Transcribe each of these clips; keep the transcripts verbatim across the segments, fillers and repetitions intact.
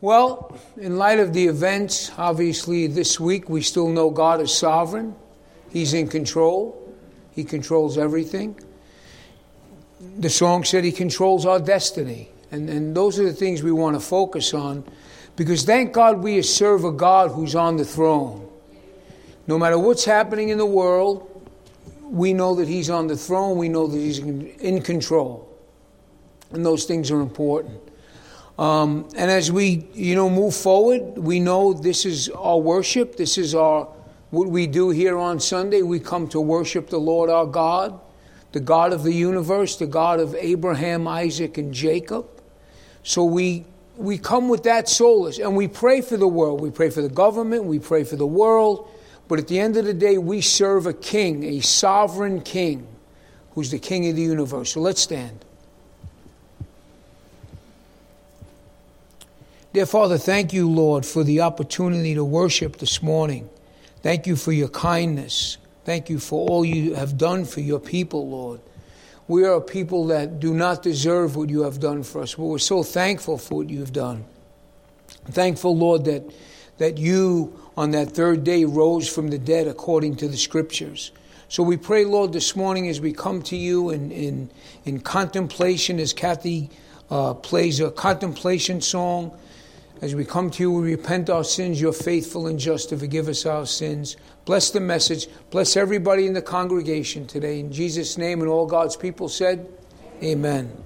Well, in light of the events, obviously this week, we still know God is sovereign. He's in control. He controls everything. The song said He controls our destiny. And, and those are the things we want to focus on, because thank God we serve a God who's on the throne. No matter what's happening in the world, we know that He's on the throne. We know that He's in control. And those things are important. Um, and as we, you know, move forward, we know this is our worship. This is our what we do here on Sunday. We come to worship the Lord our God, the God of the universe, the God of Abraham, Isaac, and Jacob. So we we come with that solace, and we pray for the world. We pray for the government. We pray for the world. But at the end of the day, we serve a king, a sovereign king, who's the king of the universe. So let's stand. Dear Father, thank you, Lord, for the opportunity to worship this morning. Thank you for your kindness. Thank you for all you have done for your people, Lord. We are a people that do not deserve what you have done for us, but we're so thankful for what you have done. Thankful, Lord, that, that you on that third day rose from the dead according to the Scriptures. So we pray, Lord, this morning as we come to you in, in, in contemplation, as Kathy uh, plays a contemplation song. As we come to you, we repent our sins. You're faithful and just to forgive us our sins. Bless the message. Bless everybody in the congregation today. In Jesus' name, and all God's people said, amen.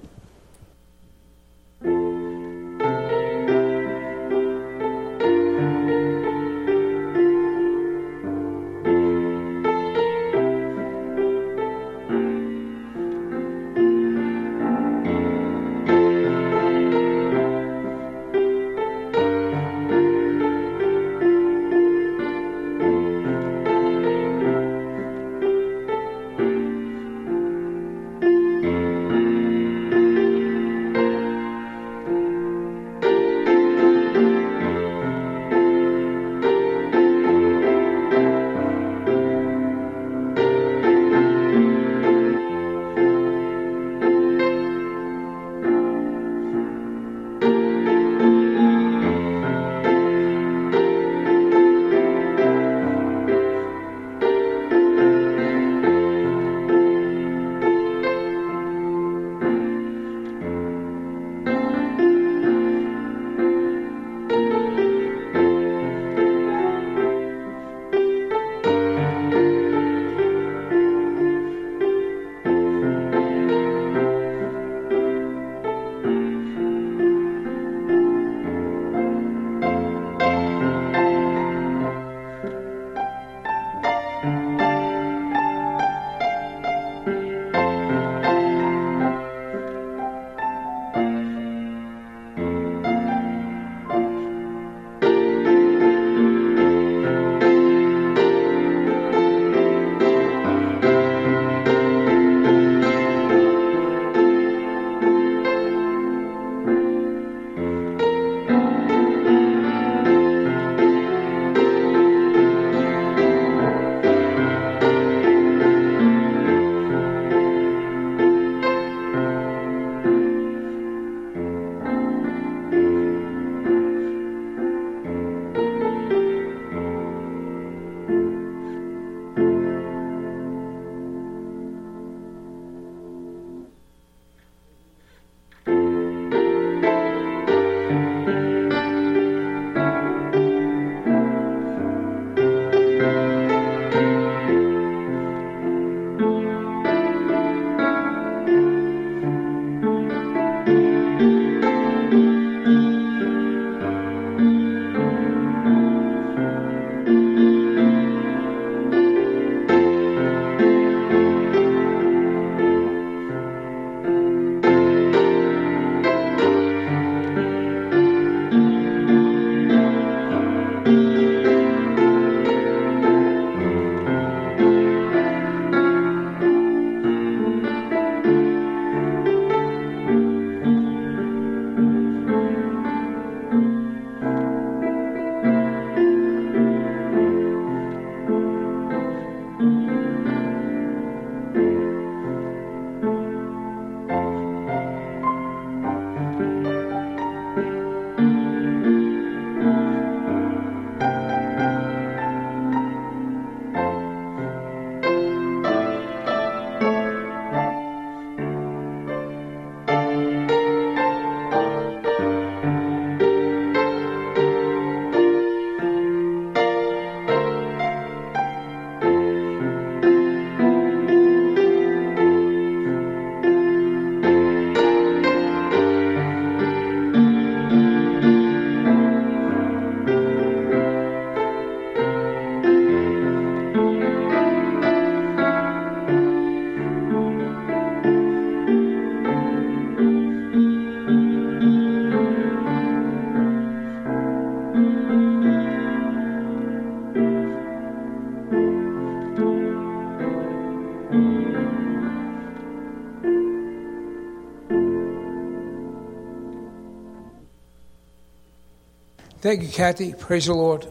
Thank you, Kathy. Praise the Lord.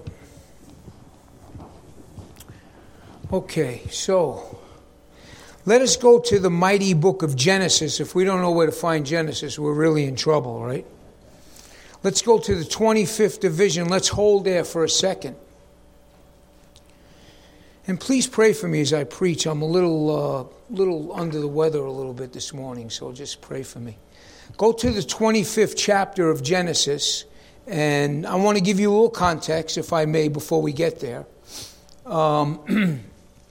Okay, so let us go to the mighty book of Genesis. If we don't know where to find Genesis, we're really in trouble, right? Let's go to the twenty-fifth division. Let's hold there for a second. And please pray for me as I preach. I'm a little, uh, little under the weather a little bit this morning, so just pray for me. Go to the twenty-fifth chapter of Genesis, and I want to give you a little context, if I may, before we get there. Um,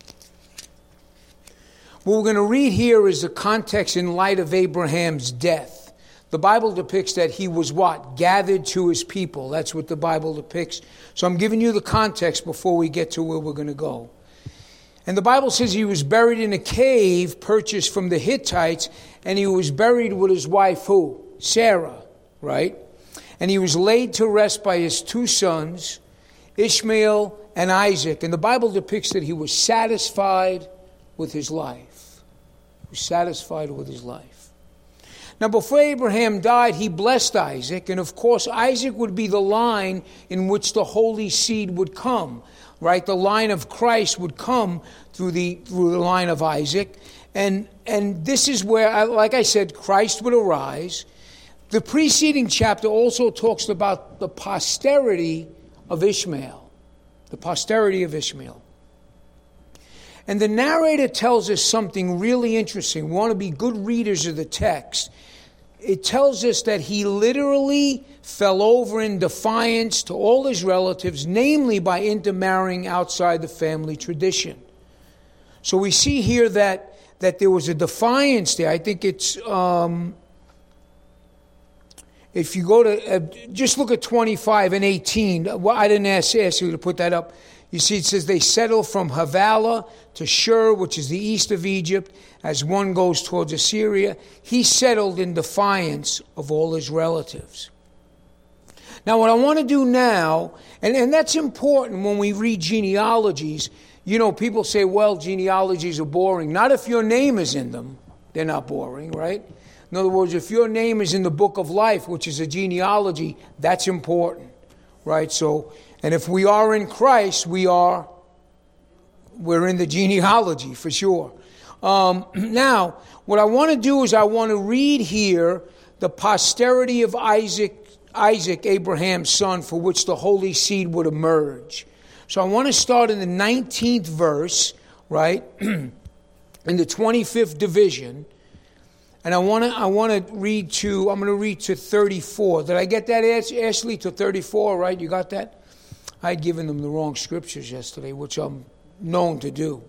what we're going to read here is the context in light of Abraham's death. The Bible depicts that he was what? Gathered to his people. That's what the Bible depicts. So I'm giving you the context before we get to where we're going to go. And the Bible says he was buried in a cave purchased from the Hittites, and he was buried with his wife, who? Sarah, right? And he was laid to rest by his two sons, Ishmael and Isaac. And the Bible depicts that he was satisfied with his life. He was satisfied with his life. Now, before Abraham died, he blessed Isaac. And, of course, Isaac would be the line in which the holy seed would come, right? The line of Christ would come through the through the line of Isaac. And, and this is where, like I said, Christ would arise. The preceding chapter also talks about the posterity of Ishmael. The posterity of Ishmael. And the narrator tells us something really interesting. We want to be good readers of the text. It tells us that he literally fell over in defiance to all his relatives, namely by intermarrying outside the family tradition. So we see here that, that there was a defiance there. I think it's, um, if you go to, uh, just look at twenty-five and eighteen. Well, I didn't ask, ask you to put that up. You see, it says they settled from Havilah to Shur, which is the east of Egypt, as one goes towards Assyria. He settled in defiance of all his relatives. Now, what I want to do now, and, and that's important when we read genealogies. You know, people say, well, genealogies are boring. Not if your name is in them. They're not boring, right? In other words, if your name is in the book of life, which is a genealogy, that's important, right? So, and if we are in Christ, we are, we're in the genealogy for sure. Um, now, what I want to do is I want to read here the posterity of Isaac, Isaac, Abraham's son, for which the holy seed would emerge. So I want to start in the nineteenth verse, right, in the twenty-fifth division. And I want to I want to read to, I'm going to read to thirty-four. Did I get that, Ashley, to thirty-four, right? You got that? I had given them the wrong scriptures yesterday, which I'm known to do.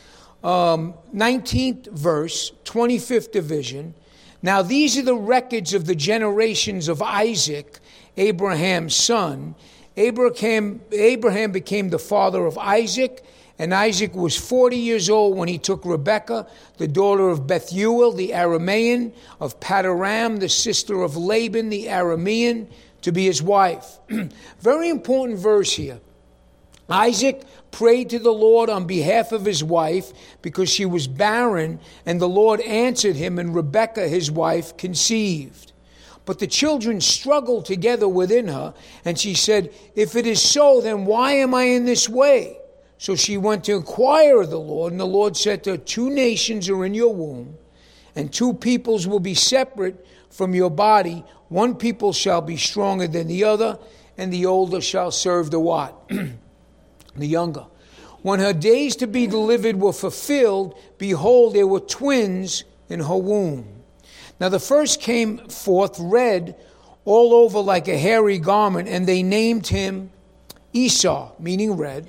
Um, nineteenth verse, twenty-fifth division. Now these are the records of the generations of Isaac, Abraham's son. Abraham, Abraham became the father of Isaac, and Isaac was forty years old when he took Rebekah, the daughter of Bethuel, the Aramean, of Padoram, the sister of Laban, the Aramean, to be his wife. Very important verse here. Isaac prayed to the Lord on behalf of his wife because she was barren, and the Lord answered him, and Rebekah, his wife, conceived. But the children struggled together within her, and she said, if it is so, then why am I in this way? So she went to inquire of the Lord, and the Lord said to her, two nations are in your womb, and two peoples will be separate from your body. One people shall be stronger than the other, and the older shall serve the what? The younger. When her days to be delivered were fulfilled, behold, there were twins in her womb. Now the first came forth red all over like a hairy garment, and they named him Esau, meaning red.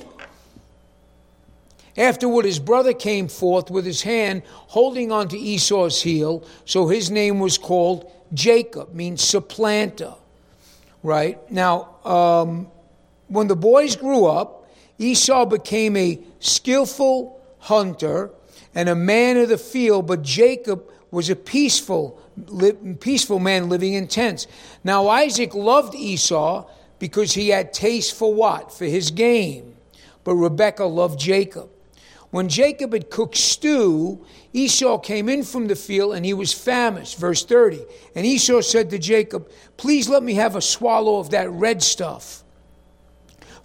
Afterward, his brother came forth with his hand holding on to Esau's heel, so his name was called Jacob, means supplanter. Right? Now, um, when the boys grew up, Esau became a skillful hunter and a man of the field, but Jacob was a peaceful, li- peaceful man living in tents. Now, Isaac loved Esau because he had taste for what? For his game. But Rebekah loved Jacob. When Jacob had cooked stew, Esau came in from the field, and he was famished. Verse thirty. And Esau said to Jacob, please let me have a swallow of that red stuff.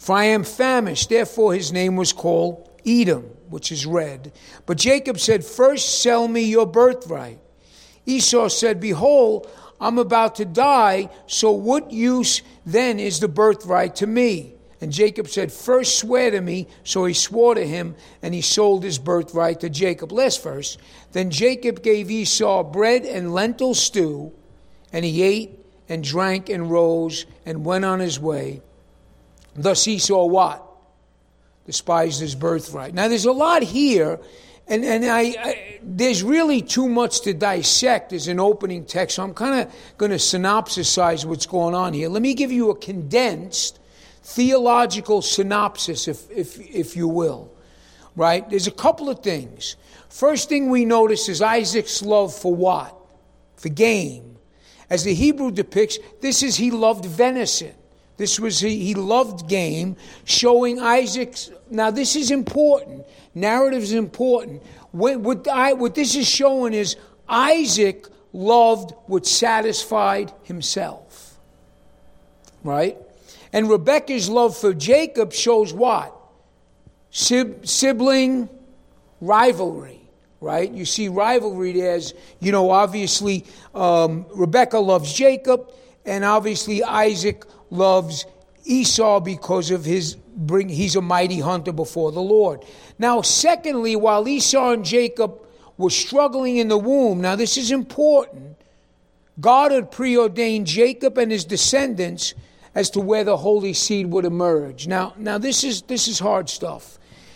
For I am famished. Therefore his name was called Edom, which is red. But Jacob said, first sell me your birthright. Esau said, behold, I'm about to die, so what use then is the birthright to me? And Jacob said, first swear to me. So he swore to him, and he sold his birthright to Jacob. Last verse. Then Jacob gave Esau bread and lentil stew, and he ate and drank and rose and went on his way. Thus Esau what? Despised his birthright. Now there's a lot here, and, and I, I there's really too much to dissect as an opening text, so I'm kind of going to synopsisize what's going on here. Let me give you a condensed theological synopsis, if, if, if you will. Right? There's a couple of things. First thing we notice is Isaac's love for what? For game. As the Hebrew depicts, this is he loved venison. This was, he, he loved game, showing Isaac's, now this is important. Narrative is important. What, what, I, what this is showing is Isaac loved what satisfied himself. Right? And Rebekah's love for Jacob shows what? Sib, sibling rivalry. Right? You see rivalry as, you know, obviously um, Rebekah loves Jacob, and obviously Isaac loves Esau because of his bring. He's a mighty hunter before the Lord. Now, secondly, while Esau and Jacob were struggling in the womb, now this is important, God had preordained Jacob and his descendants as to where the holy seed would emerge. Now, now this is this is hard stuff.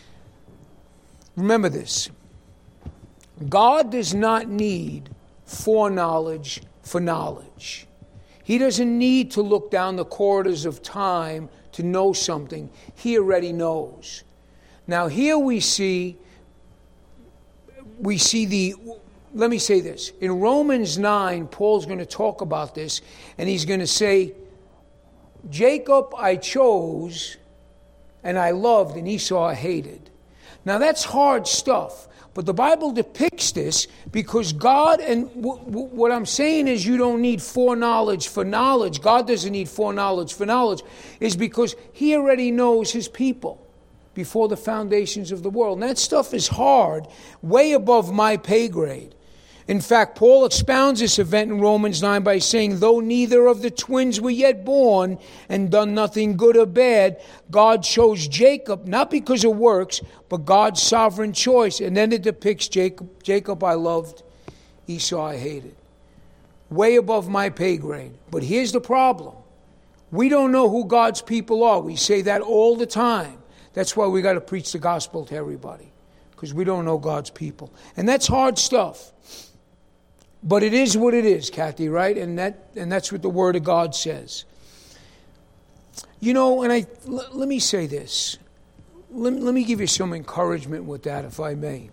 Remember this. God does not need foreknowledge for knowledge. He doesn't need to look down the corridors of time to know something. He already knows. Now here we see, we see the, let me say this. In Romans nine, Paul's going to talk about this, and he's going to say, Jacob I chose, and I loved, and Esau I hated. Now that's hard stuff. But the Bible depicts this because God, and w- w- what I'm saying is you don't need foreknowledge for knowledge. God doesn't need foreknowledge for knowledge, is because he already knows his people before the foundations of the world. And that stuff is hard, way above my pay grade. In fact, Paul expounds this event in Romans nine by saying, though neither of the twins were yet born and done nothing good or bad, God chose Jacob, not because of works, but God's sovereign choice. And then it depicts Jacob, Jacob I loved, Esau I hated. Way above my pay grade. But here's the problem. We don't know who God's people are. We say that all the time. That's why we got to preach the gospel to everybody, because we don't know God's people. And that's hard stuff. But it is what it is, Kathy, right? And that and that's what the Word of God says. You know, and I l- let me say this. Let, let me give you some encouragement with that, if I may.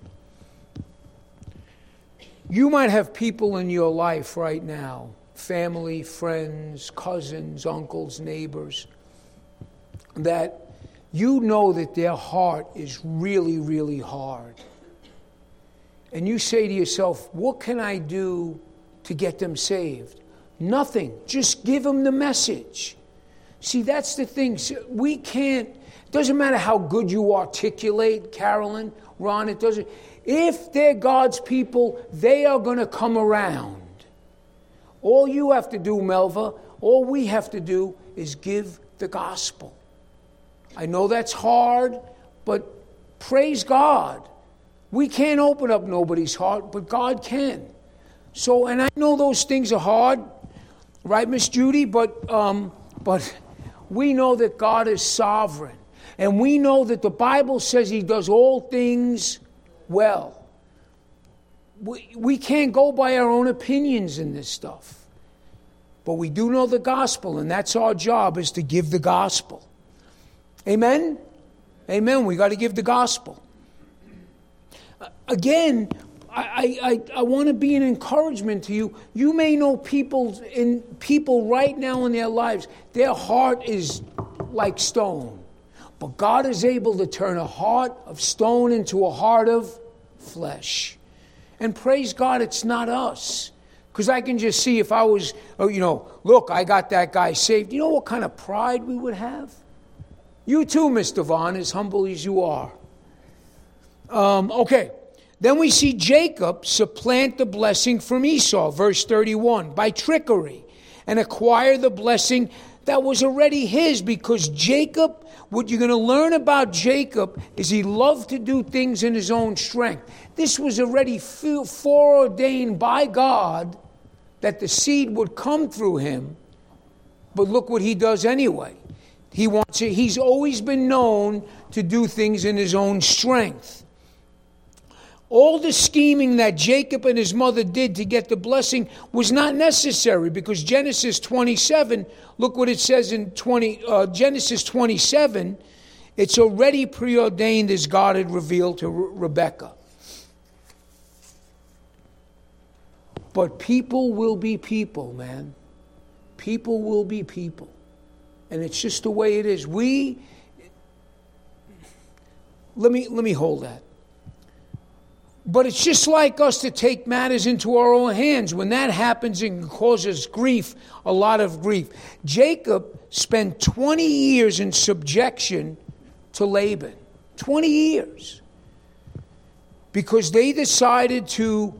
You might have people in your life right now, family, friends, cousins, uncles, neighbors, that you know that their heart is really, really hard. And you say to yourself, what can I do to get them saved? Nothing. Just give them the message. See, that's the thing. We can't, it doesn't matter how good you articulate, Carolyn, Ron, it doesn't. If they're God's people, they are going to come around. All you have to do, Melva, all we have to do is give the gospel. I know that's hard, but praise God. We can't open up nobody's heart, but God can. So, and I know those things are hard, right, Miss Judy? But, um, but we know that God is sovereign. And we know that the Bible says he does all things well. We, we can't go by our own opinions in this stuff. But we do know the gospel, and that's our job, is to give the gospel. Amen? Amen. We got to give the gospel. Again, I, I, I want to be an encouragement to you. You may know people in people right now in their lives, their heart is like stone. But God is able to turn a heart of stone into a heart of flesh. And praise God, it's not us. Because I can just see if I was, oh, you know, look, I got that guy saved. You know what kind of pride we would have? You too, Mister Vaughn, as humble as you are. Um, okay. Then we see Jacob supplant the blessing from Esau, verse thirty-one, by trickery, and acquire the blessing that was already his, because Jacob, what you're going to learn about Jacob is he loved to do things in his own strength. This was already foreordained by God that the seed would come through him, but look what he does anyway. He wants it. He's always been known to do things in his own strength. All the scheming that Jacob and his mother did to get the blessing was not necessary, because Genesis twenty-seven, look what it says in twenty uh, Genesis twenty-seven, it's already preordained as God had revealed to Re- Rebekah. But people will be people, man. People will be people. And it's just the way it is. We, let me, let me hold that. But it's just like us to take matters into our own hands. When that happens, it can cause us grief, a lot of grief. Jacob spent twenty years in subjection to Laban. twenty years. Because they decided to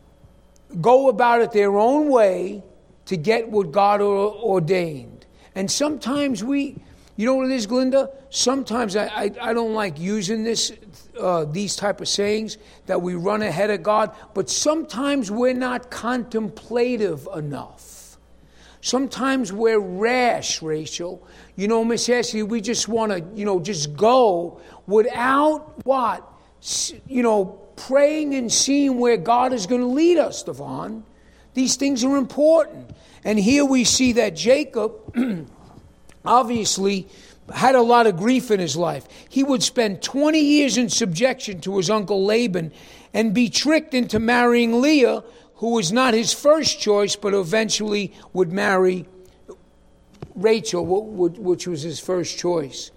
go about it their own way to get what God ordained. And sometimes we, you know what it is, Glinda? Sometimes I, I, I don't like using this, uh, these type of sayings, that we run ahead of God. But sometimes we're not contemplative enough. Sometimes we're rash, Rachel. You know, Miss Ashley, we just want to, you know, just go without what? You know, praying and seeing where God is going to lead us, Devon. These things are important. And here we see that Jacob obviously had a lot of grief in his life. He would spend twenty years in subjection to his uncle Laban and be tricked into marrying Leah, who was not his first choice, but eventually would marry Rachel, which was his first choice.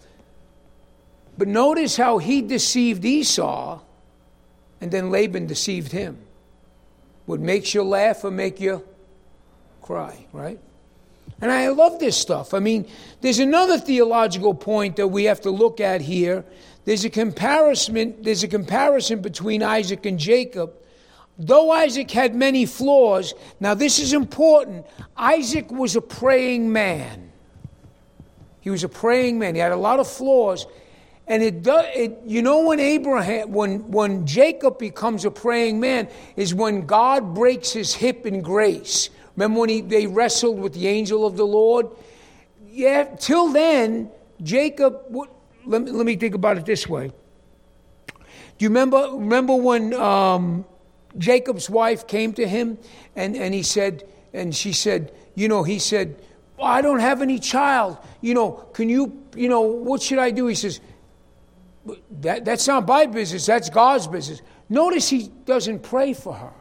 But notice how he deceived Esau, and then Laban deceived him. What makes you laugh or make you cry, right? And I love this stuff. I mean, there's another theological point that we have to look at here. There's a comparison, there's a comparison between Isaac and Jacob. Though Isaac had many flaws, now this is important. Isaac was a praying man. He was a praying man. He had a lot of flaws. And it does, it, you know, when Abraham, when when Jacob becomes a praying man, is when God breaks his hip in grace. Remember when he, they wrestled with the angel of the Lord? Yeah. Till then, Jacob. Let me let me think about it this way. Do you remember? Remember when um, Jacob's wife came to him and and he said, and she said, you know, he said, oh, I don't have any child. You know, can you, you know, what should I do? He says, That, that's not my business, that's God's business. Notice he doesn't pray for her.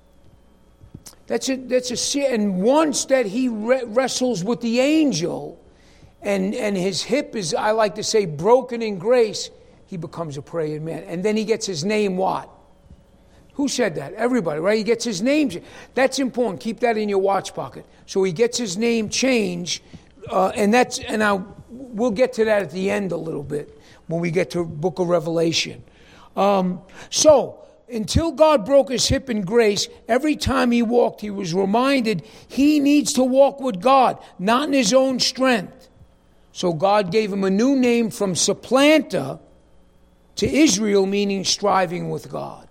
That's a, that's a, and once that he re- wrestles with the angel, and, and his hip is, I like to say, broken in grace, he becomes a praying man. And then he gets his name what? Who said that? Everybody, right? He gets his name. That's important. Keep that in your watch pocket. So he gets his name changed, uh, and that's, and I'll, we'll get to that at the end a little bit, when we get to book of Revelation. Um, so, until God broke his hip in grace, every time he walked, he was reminded he needs to walk with God, not in his own strength. So God gave him a new name from supplanter to Israel, meaning striving with God.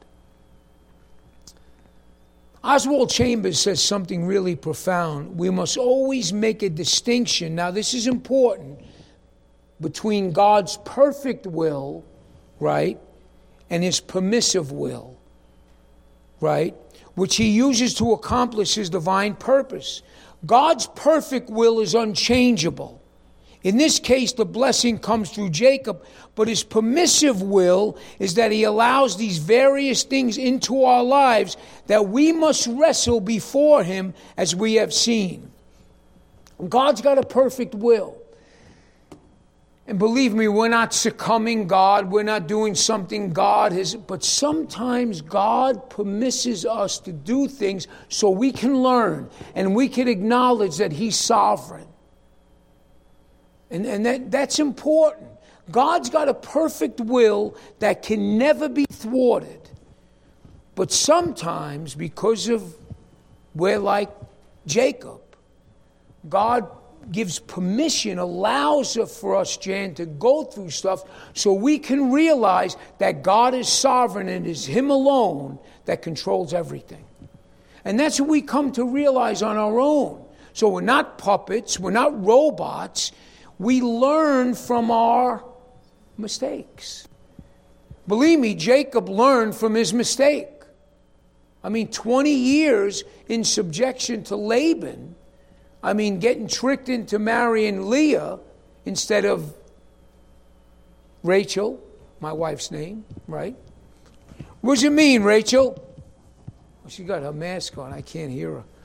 Oswald Chambers says something really profound. We must always make a distinction. Now, this is important, between God's perfect will, right, and his permissive will, right, which he uses to accomplish his divine purpose. God's perfect will is unchangeable. In this case, the blessing comes through Jacob, but his permissive will is that he allows these various things into our lives that we must wrestle before him, as we have seen. God's got a perfect will. And believe me, we're not succumbing God. We're not doing something God has. But sometimes God permits us to do things so we can learn and we can acknowledge that he's sovereign. And, and that, that's important. God's got a perfect will that can never be thwarted. But sometimes, because of we're like Jacob, God gives permission, allows it for us, Jan, to go through stuff so we can realize that God is sovereign and it is Him alone that controls everything. And that's what we come to realize on our own. So we're not puppets, we're not robots. We learn from our mistakes. Believe me, Jacob learned from his mistake. I mean, twenty years in subjection to Laban. I mean, getting tricked into marrying Leah instead of Rachel, my wife's name, right? What does it mean, Rachel? Well, she got her mask on. I can't hear her.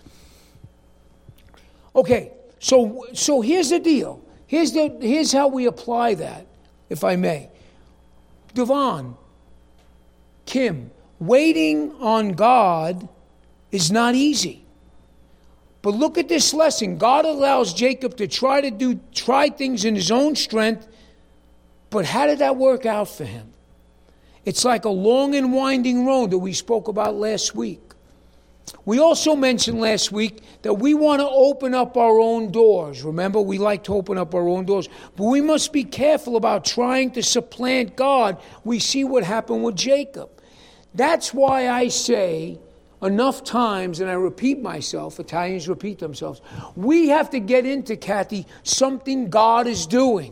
Okay, so so here's the deal. Here's the here's how we apply that, if I may. Devon, Kim, waiting on God is not easy. But look at this lesson. God allows Jacob to try to do try things in his own strength. But how did that work out for him? It's like a long and winding road that we spoke about last week. We also mentioned last week that we want to open up our own doors. Remember, we like to open up our own doors. But we must be careful about trying to supplant God. We see what happened with Jacob. That's why I say enough times, and I repeat myself, Italians repeat themselves, we have to get into, Kathy, something God is doing.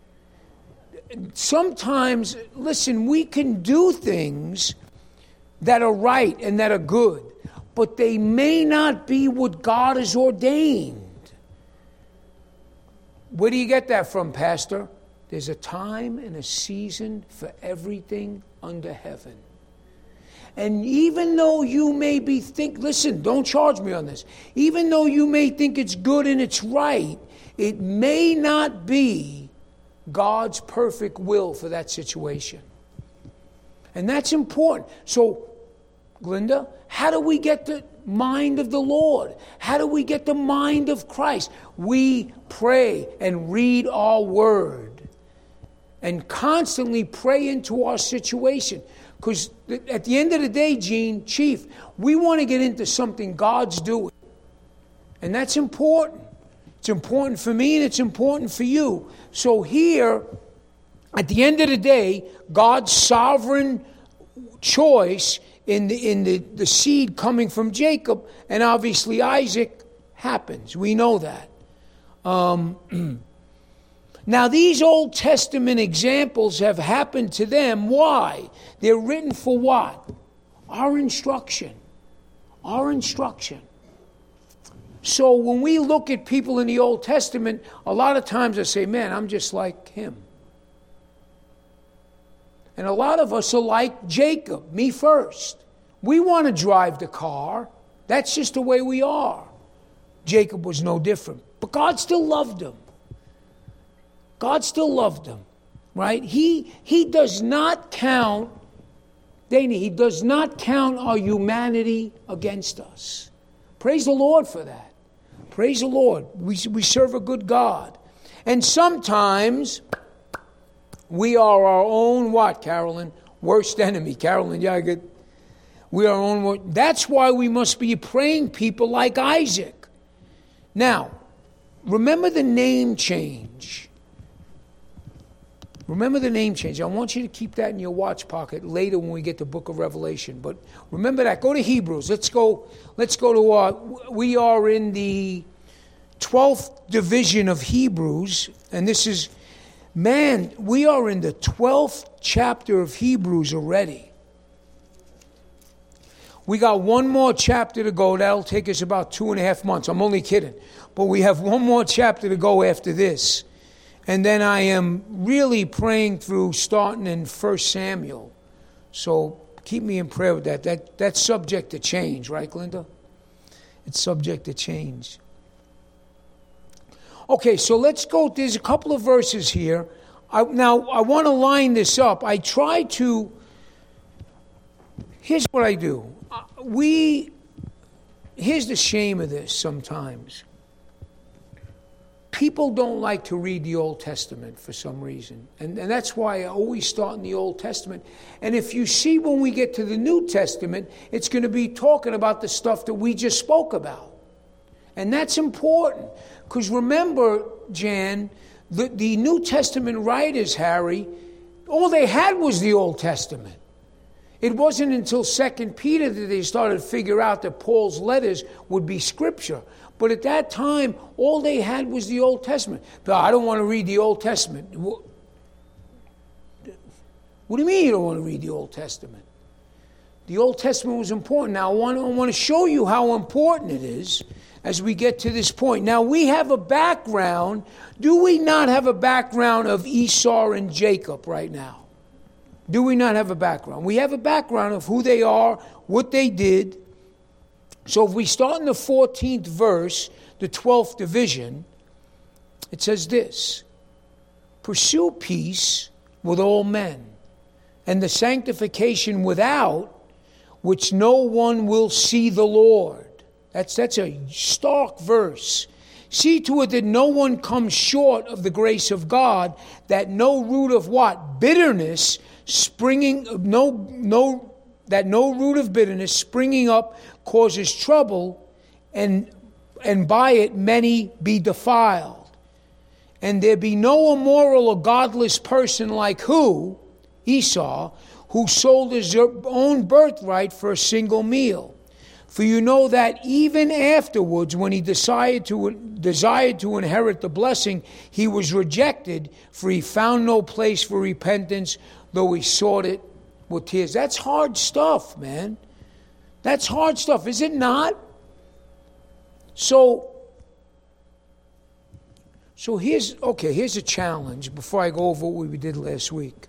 Sometimes, listen, we can do things that are right and that are good, but they may not be what God has ordained. Where do you get that from, Pastor? There's a time and a season for everything under heaven. And even though you may be think, listen, don't charge me on this. Even though you may think it's good and it's right, it may not be God's perfect will for that situation. And that's important. So, Glinda, how do we get the mind of the Lord? How do we get the mind of Christ? We pray and read our word and constantly pray into our situation. Because at the end of the day, Gene, Chief, we want to get into something God's doing. And that's important. It's important for me and it's important for you. So here, at the end of the day, God's sovereign choice in the in the, the seed coming from Jacob and obviously Isaac happens. We know that. Um, now, these Old Testament examples have happened to them. Why? They're written for what? Our instruction. Our instruction. So when we look at people in the Old Testament, a lot of times I say, man, I'm just like him. And a lot of us are like Jacob, me first. We want to drive the car. That's just the way we are. Jacob was no different. But God still loved him. God still loved him, right? He, he does not count, Danny, he does not count our humanity against us. Praise the Lord for that. Praise the Lord. We, we serve a good God. And sometimes we are our own, what, Carolyn? Worst enemy. Carolyn, yeah, I get, we are our own. That's why we must be praying people like Isaac. Now, remember the name change. Remember the name change. I want you to keep that in your watch pocket later when we get to the book of Revelation. But remember that. Go to Hebrews. Let's go. Let's go to. Uh, we are in the twelfth division of Hebrews, and this is, man, we are in the twelfth chapter of Hebrews already. We got one more chapter to go. That'll take us about two and a half months. I'm only kidding, but we have one more chapter to go after this. And then I am really praying through starting in First Samuel. So keep me in prayer with that. That that's subject to change, right, Glinda? It's subject to change. Okay, so let's go. There's a couple of verses here. I, now, I want to line this up. I try to... Here's what I do. We... Here's the shame of this sometimes. people don't like to read the Old Testament for some reason. And, and that's why I always start in the Old Testament. And if you see when we get to the New Testament, it's going to be talking about the stuff that we just spoke about. And that's important. Because remember, Jan, the, the New Testament writers, Harry, all they had was the Old Testament. It wasn't until Second Peter that they started to figure out that Paul's letters would be Scripture. But at that time, all they had was the Old Testament. But I don't want to read the Old Testament. What do you mean you don't want to read the Old Testament? The Old Testament was important. Now, I want to, I want to show you how important it is as we get to this point. Now, we have a background. Do we not have a background of Esau and Jacob right now? Do we not have a background? We have a background of who they are, what they did. So if we start in the fourteenth verse, the twelfth division, it says this: pursue peace with all men, and the sanctification without which no one will see the Lord. That's, that's a stark verse. See to it that no one comes short of the grace of God, that no root of what? Bitterness springing, no, no, that no root of bitterness springing up causes trouble, and and by it many be defiled. And there be no immoral or godless person like who? Esau, who sold his own birthright for a single meal. For you know that even afterwards, when he desired to, desired to inherit the blessing, he was rejected, for he found no place for repentance, though he sought it with tears. That's hard stuff, man. That's hard stuff, is it not? So, so here's, okay, here's a challenge before I go over what we did last week.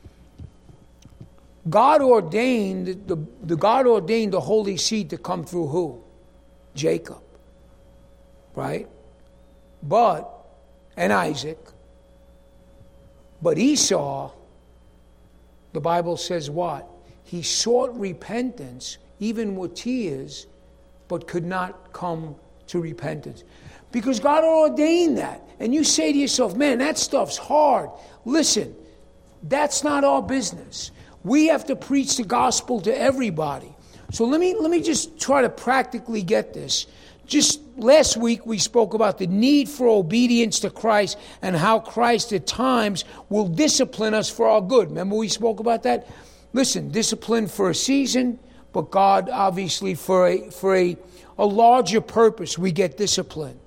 God ordained the, the God ordained the holy seed to come through who? Jacob. Right? But, and Isaac. But Esau, the Bible says what? He sought repentance, even with tears, but could not come to repentance. Because God ordained that. And you say to yourself, man, that stuff's hard. Listen, that's not our business. We have to preach the gospel to everybody. So let me let me just try to practically get this. Just last week we spoke about the need for obedience to Christ and how Christ at times will discipline us for our good. Remember we spoke about that? Listen, discipline for a season, but God obviously for a for a, a larger purpose we get disciplined.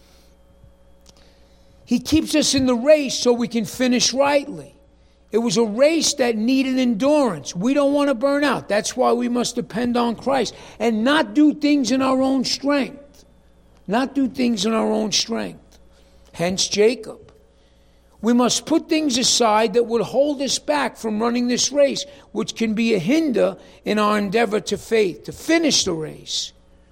He keeps us in the race so we can finish rightly. It was a race that needed endurance. We don't want to burn out. That's why we must depend on Christ and not do things in our own strength. Not do things in our own strength. Hence Jacob. We must put things aside that would hold us back from running this race, which can be a hinder in our endeavor to faith, to finish the race.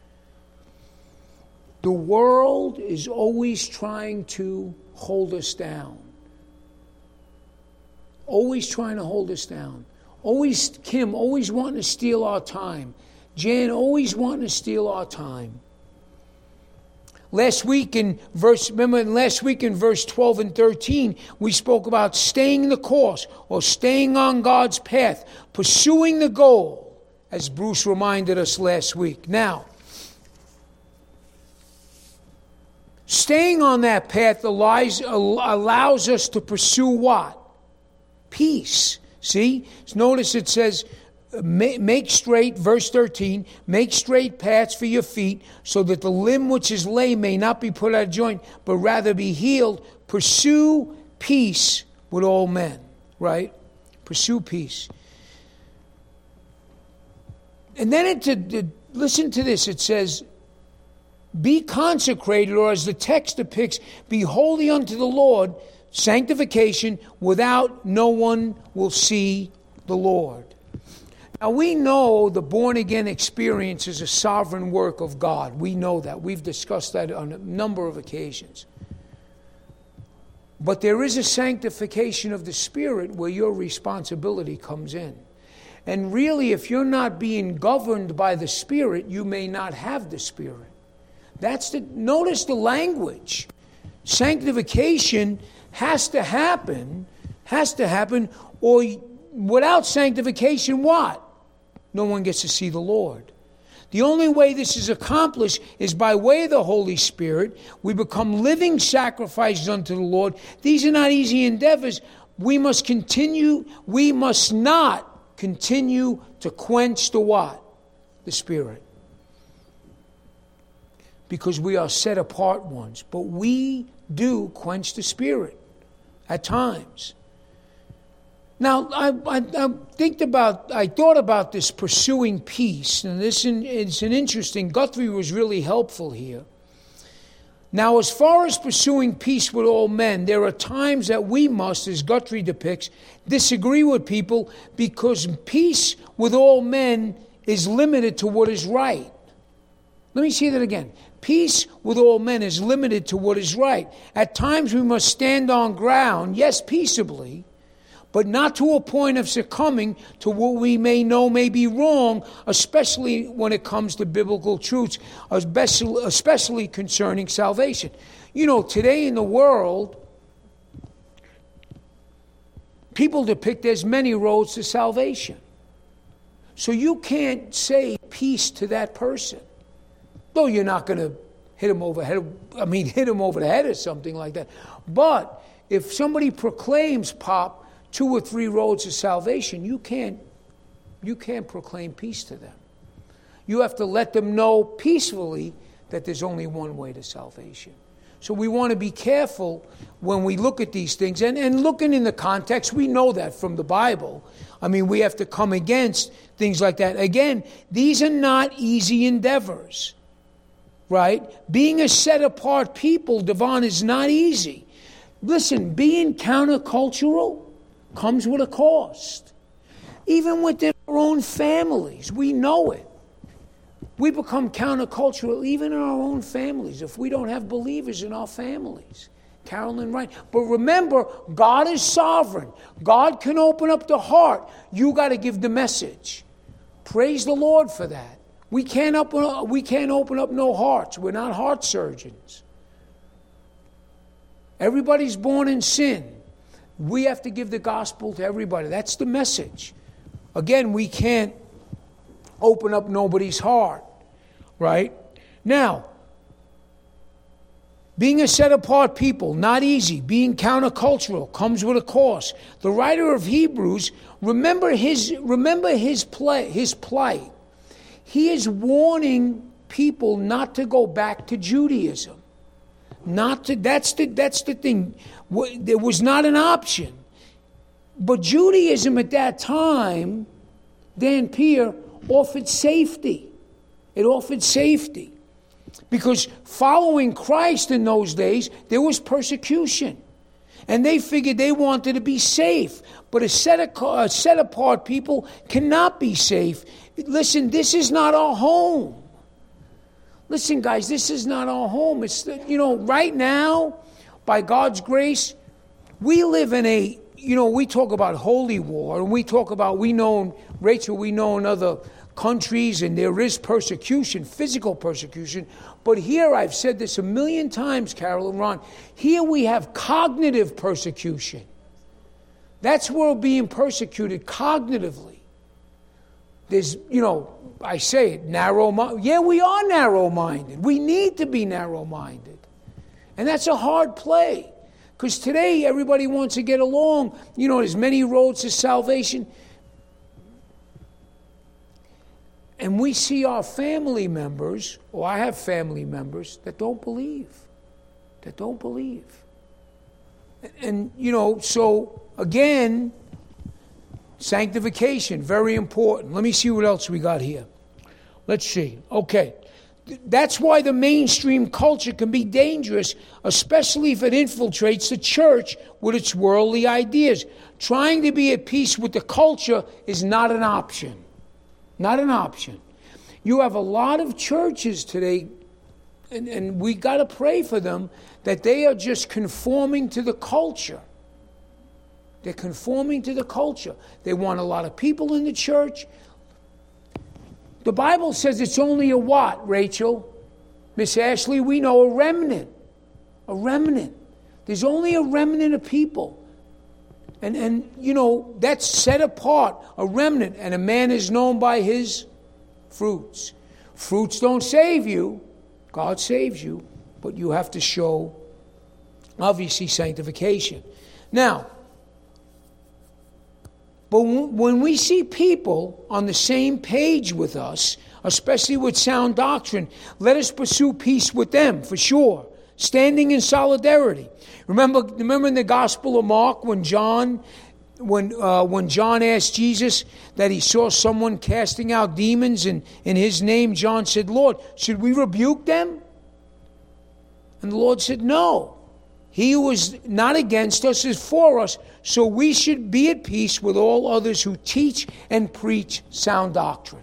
The world is always trying to hold us down. Always trying to hold us down. Always, Kim, always wanting to steal our time. Jan, always wanting to steal our time. Last week in verse, remember last week in verse twelve and thirteen, we spoke about staying the course or staying on God's path, pursuing the goal, as Bruce reminded us last week. Now, staying on that path allows, allows us to pursue what? Peace. See? Notice it says, make straight, verse thirteen, make straight paths for your feet, so that the limb which is lame may not be put out of joint, but rather be healed. Pursue peace with all men. Right? Pursue peace. And then it, to, to, listen to this, it says, be consecrated, or as the text depicts, be holy unto the Lord. Sanctification, without no one will see the Lord. Now we know the born-again experience is a sovereign work of God. We know that. We've discussed that on a number of occasions. But there is a sanctification of the Spirit where your responsibility comes in. And really, if you're not being governed by the Spirit, you may not have the Spirit. That's the, notice the language. Sanctification has to happen, has to happen, or without sanctification, what? No one gets to see the Lord. The only way this is accomplished is by way of the Holy Spirit. We become living sacrifices unto the Lord. These are not easy endeavors. We must continue, we must not continue to quench the what? The Spirit. Because we are set apart ones. But we do quench the Spirit at times. Now, I, I, I think about, I thought about this pursuing peace, and this is an interesting, Guthrie was really helpful here. Now, as far as pursuing peace with all men, there are times that we must, as Guthrie depicts, disagree with people because peace with all men is limited to what is right. Let me say that again. Peace with all men is limited to what is right. At times we must stand on ground, yes, peaceably, but not to a point of succumbing to what we may know may be wrong, especially when it comes to biblical truths, especially, especially concerning salvation. You know, today in the world, people depict there's many roads to salvation. So you can't say peace to that person. Though you're not going to hit him over head, I mean, hit him over the head or something like that. But if somebody proclaims, Pop, two or three roads to salvation, you can't, you can't proclaim peace to them. You have to let them know peacefully that there's only one way to salvation. So we want to be careful when we look at these things. And, and looking in the context, we know that from the Bible. I mean, we have to come against things like that. Again, these are not easy endeavors, right? Being a set-apart people, Devon, is not easy. Listen, being countercultural comes with a cost. Even within our own families, we know it. We become countercultural even in our own families if we don't have believers in our families. Carolyn, right? But remember, God is sovereign. God can open up the heart. You got to give the message. Praise the Lord for that. We can't open, we can't open up no hearts. We're not heart surgeons. Everybody's born in sin. We have to give the gospel to everybody. That's the message. Again, we can't open up nobody's heart, right? Now, being a set-apart people, not easy. Being countercultural comes with a cost. The writer of Hebrews, remember his remember his play, his plight. He is warning people not to go back to Judaism. Not to, that's the that's the thing. There was not an option. But Judaism at that time, Dan Pierre, offered safety. It offered safety. Because following Christ in those days, there was persecution. And they figured they wanted to be safe. But a set, a set apart people cannot be safe. Listen, this is not our home. Listen, guys, this is not our home. It's the, you know, right now, by God's grace, we live in a, you know, we talk about holy war, and we talk about, we know, Rachel, we know in other countries, and there is persecution, physical persecution. But here, I've said this a million times, Carol and Ron, here we have cognitive persecution. That's where we're being persecuted cognitively. There's, you know, I say it, narrow-minded. Yeah, we are narrow-minded. We need to be narrow-minded. And that's a hard play. Because today, everybody wants to get along. You know, there's many roads to salvation. And we see our family members, or I have family members, that don't believe. That don't believe. And, and you know, so, again, sanctification, very important. Let me see what else we got here. Let's see. Okay. That's why the mainstream culture can be dangerous, especially if it infiltrates the church with its worldly ideas. Trying to be at peace with the culture is not an option. Not an option. You have a lot of churches today, and, and we got to pray for them, that they are just conforming to the culture. They're conforming to the culture. They want a lot of people in the church. The Bible says it's only a what, Rachel? Miss Ashley, we know a remnant. A remnant. There's only a remnant of people. And, and you know, that's set apart, a remnant. And a man is known by his fruits. Fruits don't save you. God saves you. But you have to show, obviously, sanctification. Now, but when we see people on the same page with us, especially with sound doctrine, let us pursue peace with them, for sure. Standing in solidarity. Remember, remember in the Gospel of Mark when John, when uh, when John asked Jesus that he saw someone casting out demons in, in his name, John said, Lord, should we rebuke them? And the Lord said, no. He who is not against us is for us, so we should be at peace with all others who teach and preach sound doctrine.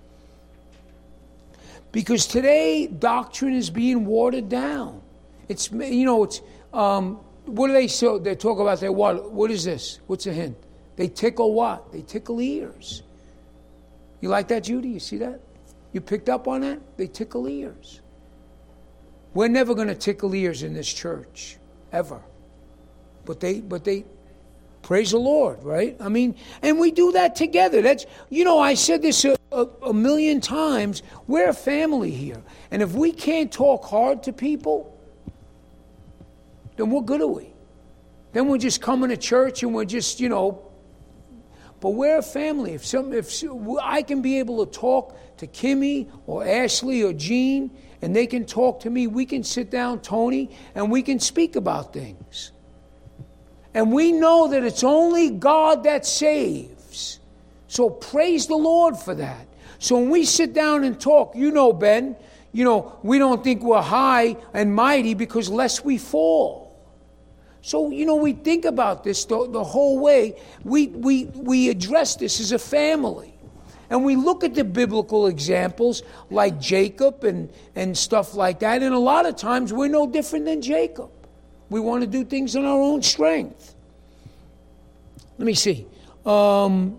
Because today, doctrine is being watered down. It's, you know, it's, um, what do they so they talk about their what? What is this? What's a hint? They tickle what? They tickle ears. You like that, Judy? You see that? You picked up on that? They tickle ears. We're never going to tickle ears in this church, ever. But they, but they, praise the Lord, right? I mean, and we do that together. That's, you know, I said this a, a, a million times. We're a family here. And if we can't talk hard to people, then what good are we? Then we're just coming to church and we're just, you know, but we're a family. If some, if I can be able to talk to Kimmy or Ashley or Jean, and they can talk to me, we can sit down, Tony, and we can speak about things. And we know that it's only God that saves. So praise the Lord for that. So when we sit down and talk, you know, Ben, you know, we don't think we're high and mighty because lest we fall. So, you know, we think about this the, the whole way. We, we, we address this as a family. And we look at the biblical examples like Jacob and, and stuff like that. And a lot of times we're no different than Jacob. We want to do things in our own strength. Let me see. Um,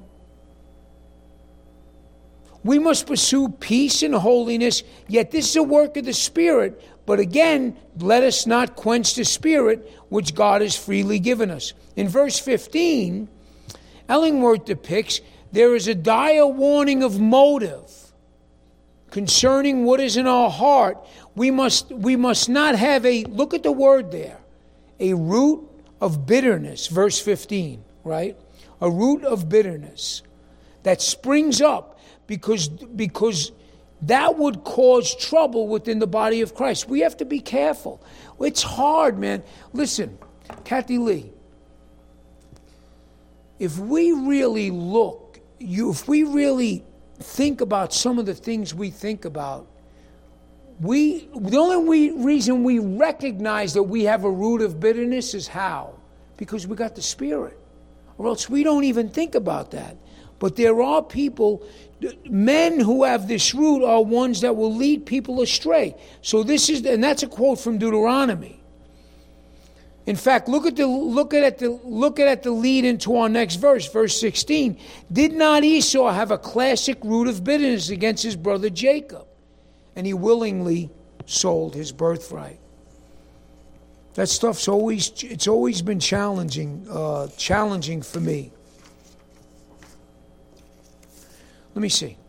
we must pursue peace and holiness, yet this is a work of the Spirit. But again, let us not quench the Spirit which God has freely given us. In verse fifteen, Ellingworth depicts there is a dire warning of motive concerning what is in our heart. We must, we must not have a, look at the word there, a root of bitterness, verse fifteen, right? A root of bitterness that springs up because, because that would cause trouble within the body of Christ. We have to be careful. It's hard, man. Listen, Kathy Lee, if we really look, you, if we really think about some of the things we think about, we the only we, reason we recognize that we have a root of bitterness is how? Because we got the Spirit. Or else we don't even think about that. But there are people, men who have this root are ones that will lead people astray. So this is, and that's a quote from Deuteronomy. In fact, look at the look at the look at the lead into our next verse, verse sixteen. Did not Esau have a classic root of bitterness against his brother Jacob? And he willingly sold his birthright. That stuff's always it's always been challenging, uh, challenging for me. Let me see.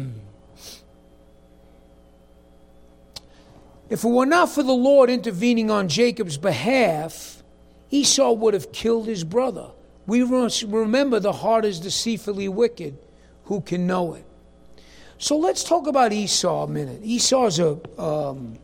If it were not for the Lord intervening on Jacob's behalf, Esau would have killed his brother. We must remember the heart is deceitfully wicked. Who can know it? So let's talk about Esau a minute. Esau's a um,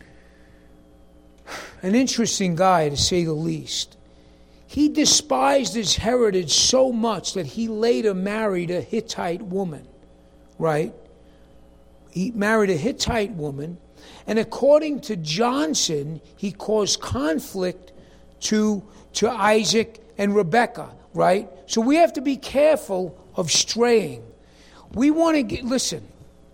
an interesting guy, to say the least. He despised his heritage so much that he later married a Hittite woman, right? He married a Hittite woman, and according to Johnson, he caused conflict to, to Isaac and Rebekah, right? So we have to be careful of straying. We want to get, listen.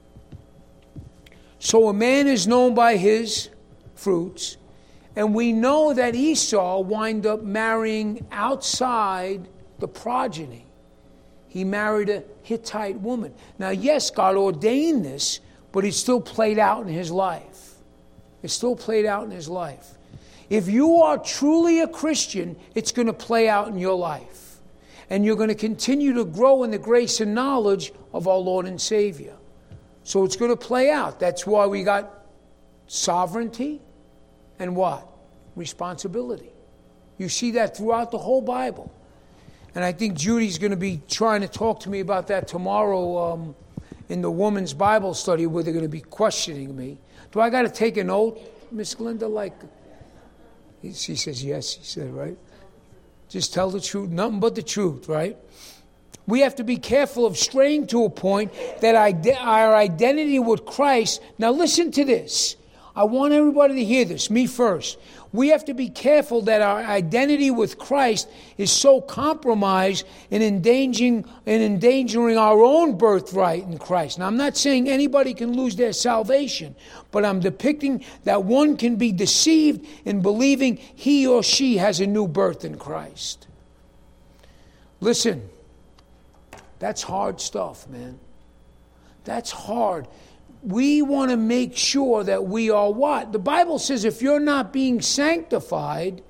So a man is known by his fruits, and we know that Esau wound up marrying outside the progeny. He married a Hittite woman. Now, yes, God ordained this, but it still played out in his life. It still played out in his life. If you are truly a Christian, it's going to play out in your life. And you're going to continue to grow in the grace and knowledge of our Lord and Savior. So it's going to play out. That's why we got sovereignty and what? Responsibility. You see that throughout the whole Bible. And I think Judy's going to be trying to talk to me about that tomorrow um, in the women's Bible study, where they're going to be questioning me. Do I got to take an oath, Miss Glenda? Like, she says yes, she said, right? Just tell the truth, nothing but the truth, right? We have to be careful of straying to a point that our identity with Christ. Now listen to this. I want everybody to hear this, me first. We have to be careful that our identity with Christ is so compromised in endangering, in endangering our own birthright in Christ. Now, I'm not saying anybody can lose their salvation, but I'm depicting that one can be deceived in believing he or she has a new birth in Christ. Listen, that's hard stuff, man. That's hard. We want to make sure that we are what? The Bible says if you're not being sanctified,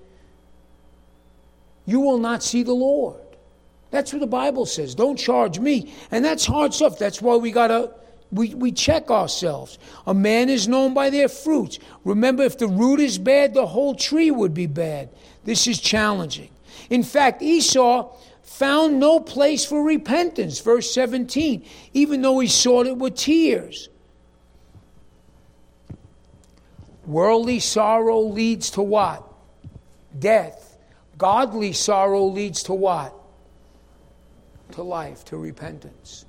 you will not see the Lord. That's what the Bible says. Don't charge me. And that's hard stuff. That's why we got to, we, we check ourselves. A man is known by their fruits. Remember, if the root is bad, the whole tree would be bad. This is challenging. In fact, Esau found no place for repentance. Verse seventeen, even though he sought it with tears. Worldly sorrow leads to what? Death. Godly sorrow leads to what? To life, to repentance.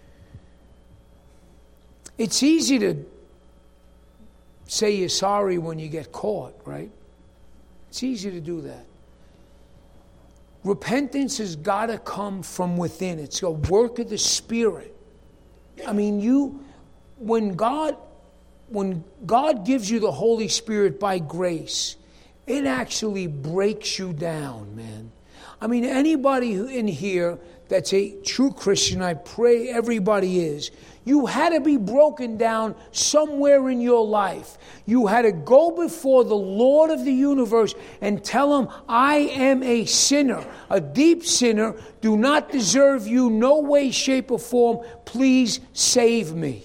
It's easy to say you're sorry when you get caught, right? It's easy to do that. Repentance has got to come from within. It's a work of the Spirit. I mean, you, when God... When God gives you the Holy Spirit by grace, it actually breaks you down, man. I mean, anybody who in here that's a true Christian, I pray everybody is, you had to be broken down somewhere in your life. You had to go before the Lord of the universe and tell him, I am a sinner, a deep sinner, do not deserve you, no way, shape, or form, please save me.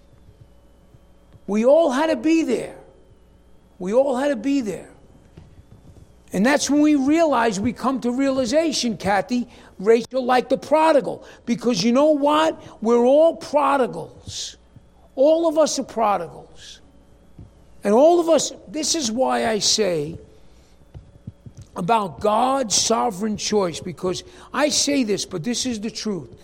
We all had to be there. We all had to be there. And that's when we realize, we come to realization, Kathy, Rachel, like the prodigal. Because you know what? We're all prodigals. All of us are prodigals. And all of us, this is why I say about God's sovereign choice. Because I say this, but this is the truth.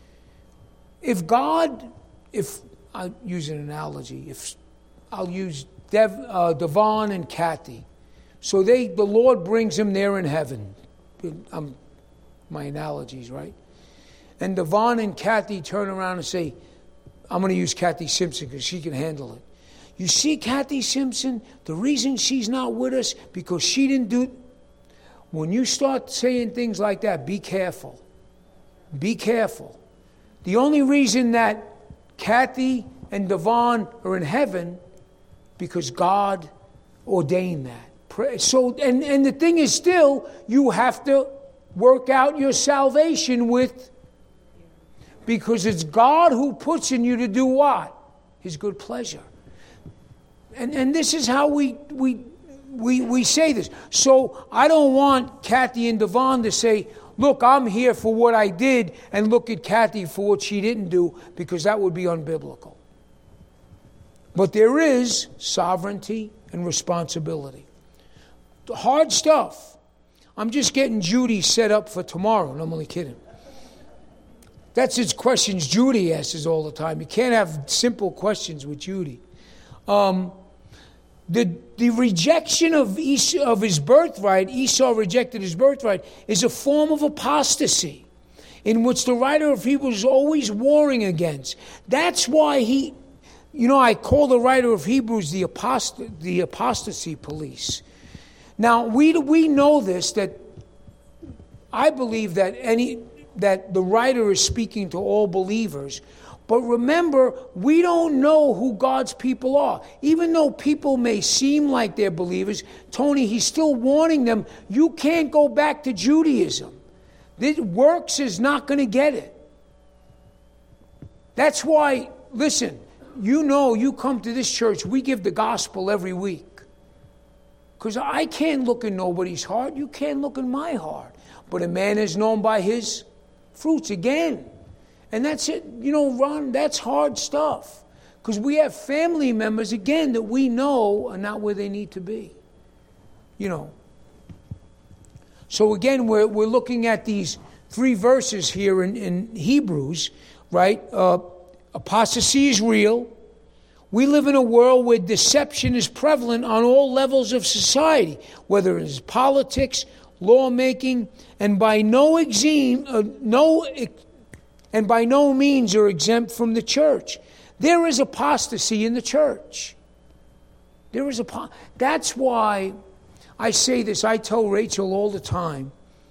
If God, if... I'll use an analogy. If I'll use Dev, uh, Devon and Kathy. So they, the Lord brings them there in heaven. Um, my analogies, right? And Devon and Kathy turn around and say, I'm going to use Kathy Simpson because she can handle it. You see Kathy Simpson, the reason she's not with us, because she didn't do... When you start saying things like that, be careful. Be careful. The only reason that Kathy and Devon are in heaven because God ordained that. So, and, and the thing is still, you have to work out your salvation with, because it's God who puts in you to do what? His good pleasure. And and this is how we we we we say this. So I don't want Kathy and Devon to say, look, I'm here for what I did, and look at Kathy for what she didn't do, because that would be unbiblical. But there is sovereignty and responsibility. The hard stuff. I'm just getting Judy set up for tomorrow, and I'm only kidding. That's his questions Judy asks all the time. You can't have simple questions with Judy. Um, the the rejection of Esau, of his birthright, Esau rejected his birthright, is a form of apostasy in which the writer of Hebrews is always warring against. That's why he, you know, I call the writer of Hebrews the apost- the apostasy police. Now, we we know this, that I believe that any that the writer is speaking to all believers, But remember, we don't know who God's people are. Even though people may seem like they're believers, Tony, he's still warning them, you can't go back to Judaism. This works is not going to get it. That's why, listen, you know, you come to this church, we give the gospel every week. Because I can't look in nobody's heart. You can't look in my heart. But a man is known by his fruits again. And that's it. You know, Ron, that's hard stuff. Because we have family members, again, that we know are not where they need to be. You know. So again, we're, we're looking at these three verses here in, in Hebrews, right? Uh, apostasy is real. We live in a world where deception is prevalent on all levels of society, whether it is politics, lawmaking, and by no exem, uh, no, and by no means are exempt from the church. There is apostasy in the church. There is a. That's why I say this. I tell Rachel all the time.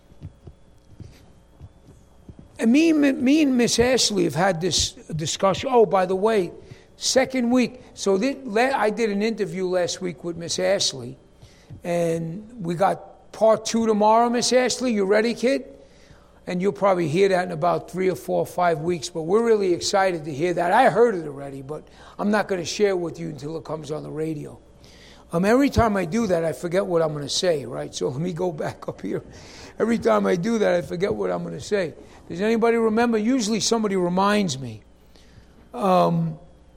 And me, me and Miss Ashley have had this discussion. Oh, by the way. Second week, so this, I did an interview last week with Miss Ashley, and we got part two tomorrow, Miss Ashley. You ready, kid? And you'll probably hear that in about three or four or five weeks, but we're really excited to hear that. I heard it already, but I'm not going to share it with you until it comes on the radio. Um, every time I do that, I forget what I'm going to say, right? So let me go back up here. Every time I do that, I forget what I'm going to say. Does anybody remember? Usually somebody reminds me. Um...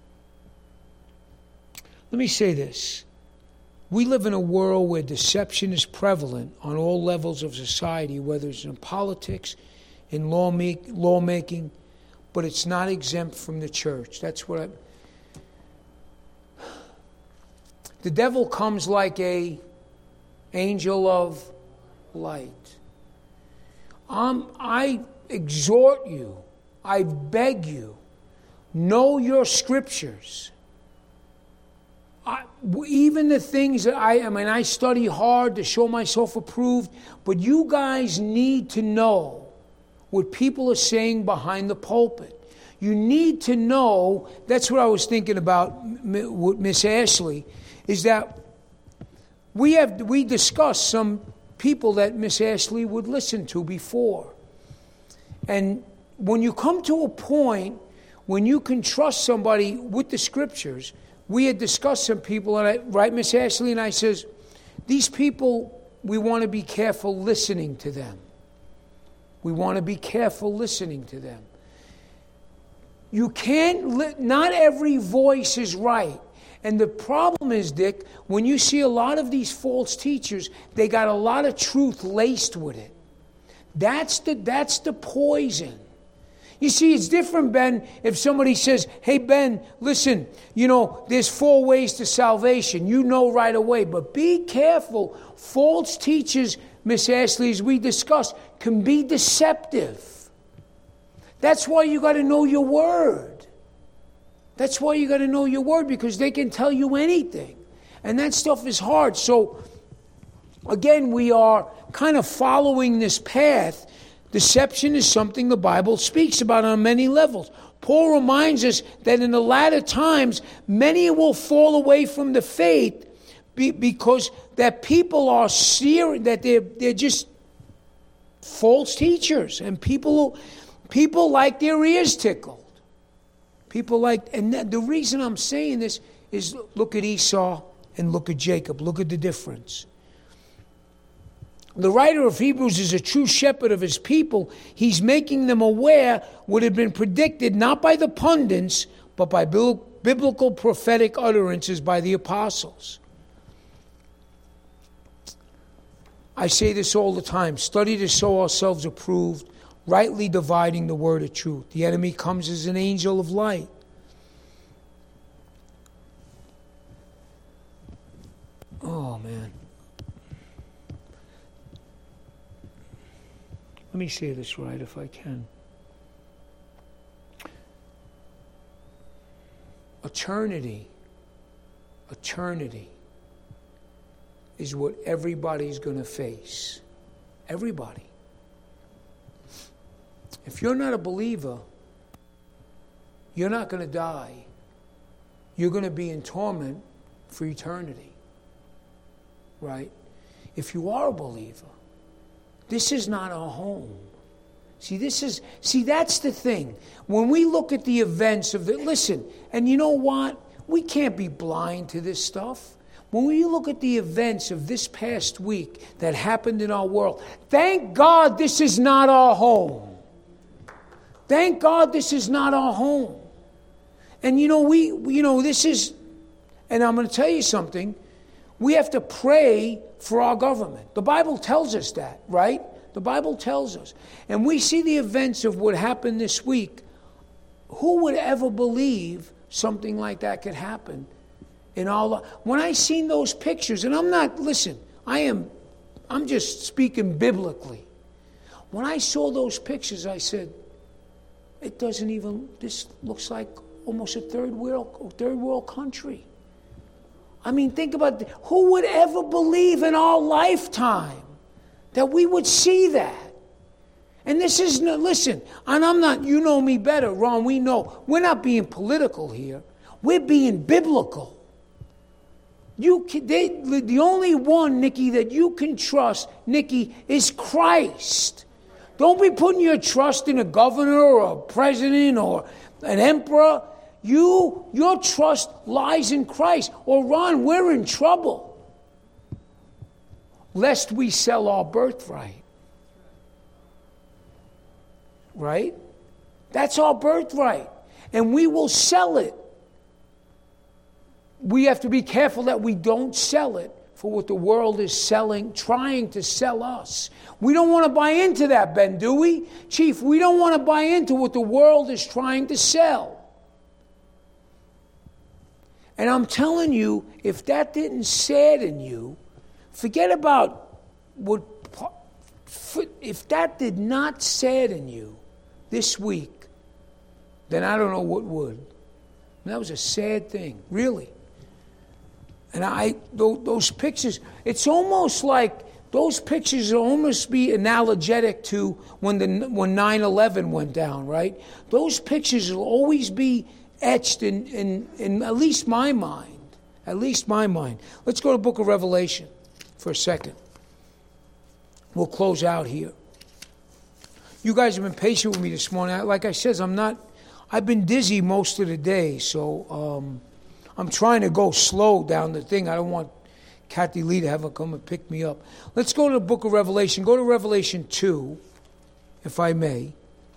Let me say this. We live in a world where deception is prevalent on all levels of society, whether it's in politics, in lawmake, lawmaking, but it's not exempt from the church. That's what I... The devil comes like a angel of light. Um, I exhort you, I beg you, know your scriptures. I, even the things that I, I mean, I study hard to show myself approved, but you guys need to know what people are saying behind the pulpit. You need to know, that's what I was thinking about with Miss Ashley, is that we have, we discussed some people that Miss Ashley would listen to before. And when you come to a point when you can trust somebody with the scriptures, we had discussed some people, and I, right, Miss Ashley, and I says, these people, we want to be careful listening to them. We want to be careful listening to them. You can't, li- not every voice is right. And the problem is, Dick, when you see a lot of these false teachers, they got a lot of truth laced with it. That's the, that's the poison. You see, it's different, Ben, if somebody says, hey, Ben, listen, you know, there's four ways to salvation. You know right away. But be careful. False teachers, Miss Ashley, as we discussed, can be deceptive. That's why you got to know your word. That's why you got to know your word, because they can tell you anything. And that stuff is hard. So, again, we are kind of following this path. Deception is something the Bible speaks about on many levels. Paul reminds us that in the latter times, many will fall away from the faith because that people are serious, that they're, they're just false teachers. And people, people like their ears tickled. People like, and the reason I'm saying this is look at Esau and look at Jacob. Look at the difference. The writer of Hebrews is a true shepherd of his people. He's making them aware what had been predicted not by the pundits, but by biblical prophetic utterances by the apostles. I say this all the time. Study to show ourselves approved, rightly dividing the word of truth. The enemy comes as an angel of light. Oh, man. Let me say this right if I can. Eternity, eternity is what everybody's going to face. Everybody. If you're not a believer, you're not going to die. You're going to be in torment for eternity. Right? If you are a believer, this is not our home. See, this is, see, that's the thing. When we look at the events of the, listen, and you know what? We can't be blind to this stuff. When we look at the events of this past week that happened in our world, thank God this is not our home. Thank God this is not our home. And you know, we, you know, this is, and I'm going to tell you something, we have to pray for our government. The Bible tells us that, right? The Bible tells us. And we see the events of what happened this week. Who would ever believe something like that could happen? In all, when I seen those pictures, and I'm not, listen, I am, I'm just speaking biblically. When I saw those pictures, I said, it doesn't even, this looks like almost a third world, third world country. I mean, think about, the, who would ever believe in our lifetime that we would see that? And this is, listen, and I'm not, you know me better, Ron, we know, we're not being political here. We're being biblical. You can, they, the only one, Nikki, that you can trust, Nikki, is Christ. Don't be putting your trust in a governor or a president or an emperor. You, your trust lies in Christ. Or Ron, we're in trouble. Lest we sell our birthright. Right? That's our birthright. And we will sell it. We have to be careful that we don't sell it for what the world is selling, trying to sell us. We don't want to buy into that, Ben, do we? Chief, we don't want to buy into what the world is trying to sell. And I'm telling you, if that didn't sadden you, forget about what, if that did not sadden you this week, then I don't know what would. And that was a sad thing, really. And I, those pictures, it's almost like those pictures will almost be analogetic to when the when nine eleven went down, right? Those pictures will always be etched in, in, in at least my mind, at least my mind. Let's go to the book of Revelation for a second. We'll close out here. You guys have been patient with me this morning. Like I said, I'm not, I've been dizzy most of the day, so um, I'm trying to go slow down the thing. I don't want Kathy Lee to have her come and pick me up. Let's go to the book of Revelation. Go to Revelation two, if I may.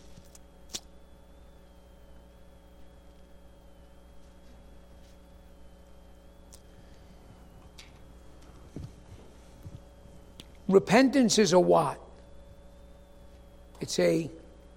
Repentance is a what? It's a,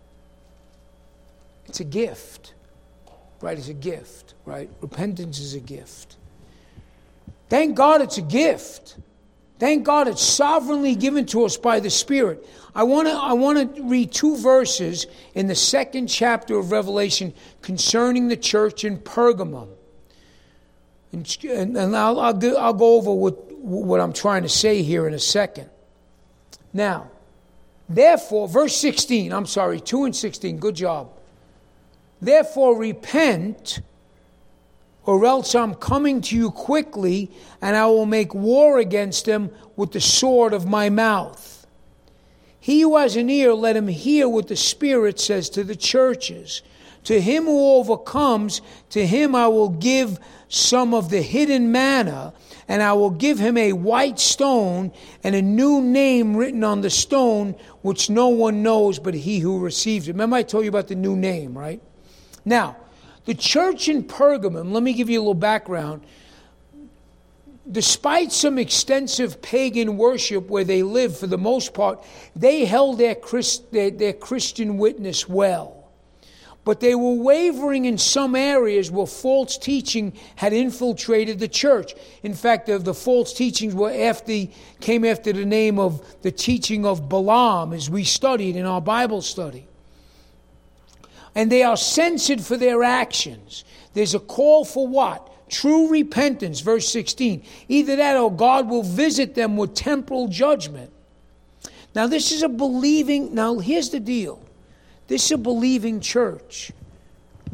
it's a gift, right? It's a gift, right? Repentance is a gift. Thank God it's a gift. Thank God it's sovereignly given to us by the Spirit. I want to I want to read two verses in the second chapter of Revelation concerning the church in Pergamum. And, and I'll, I'll, go, I'll go over what, what I'm trying to say here in a second. Now, therefore, verse sixteen, I'm sorry, two and sixteen, good job. Therefore, repent, or else I'm coming to you quickly, and I will make war against them with the sword of my mouth. He who has an ear, let him hear what the Spirit says to the churches. To him who overcomes, to him I will give some of the hidden manna, and I will give him a white stone and a new name written on the stone, which no one knows but he who receives it. Remember I told you about the new name, right? Now, the church in Pergamum, let me give you a little background. Despite some extensive pagan worship where they lived, for the most part, they held their, Christ, their, their Christian witness well. But they were wavering in some areas where false teaching had infiltrated the church. In fact, the, the false teachings were after, came after the name of the teaching of Balaam, as we studied in our Bible study. And they are censored for their actions. There's a call for what? True repentance, verse sixteen. Either that or God will visit them with temporal judgment. Now this is a believing, now here's the deal. This is a believing church.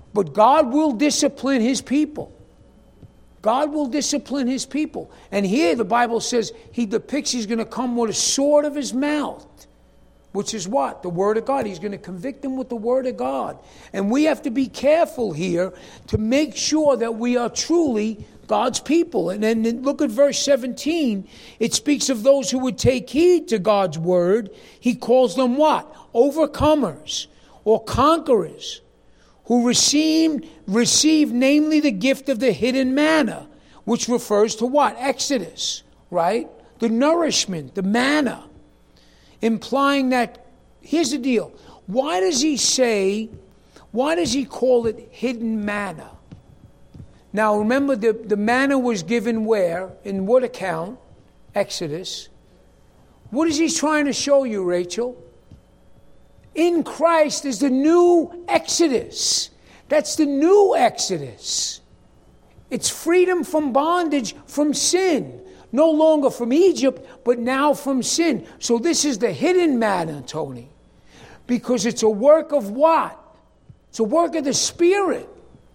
But God will discipline his people. God will discipline his people. And here the Bible says he depicts he's going to come with a sword of his mouth. Which is what? The Word of God. He's going to convict them with the Word of God. And we have to be careful here to make sure that we are truly God's people. And then look at verse seventeen. It speaks of those who would take heed to God's Word. He calls them what? Overcomers or conquerors who received, received namely the gift of the hidden manna, which refers to what? Exodus, right? The nourishment, the manna. Implying that, here's the deal. Why does he say, why does he call it hidden manna? Now remember, the, the manna was given where? In what account? Exodus. What is he trying to show you, Rachel? In Christ is the new Exodus. That's the new Exodus. It's freedom from bondage, from sin. No longer from Egypt, but now from sin. So this is the hidden manna, Tony. Because it's a work of what? It's a work of the Spirit.